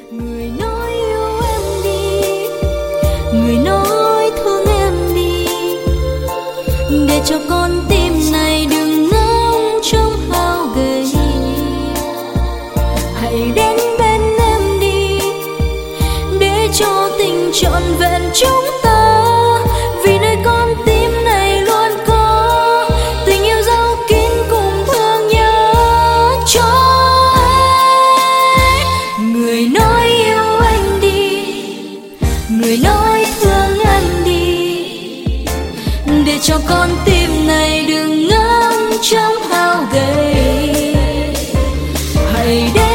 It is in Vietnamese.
Người nói yêu em đi, người nói thương em đi, để cho con tim này đừng ngóng trông hao gầy. Hãy đến bên em đi, để cho tình trọn vẹn chúng ta, vì nơi con tim này luôn có tình yêu dấu kín cùng thương nhớ cho anh. Người nói yêu anh đi, người nói thương anh đi, để cho con tim này đừng ngóng trông hao gầy. Hãy đến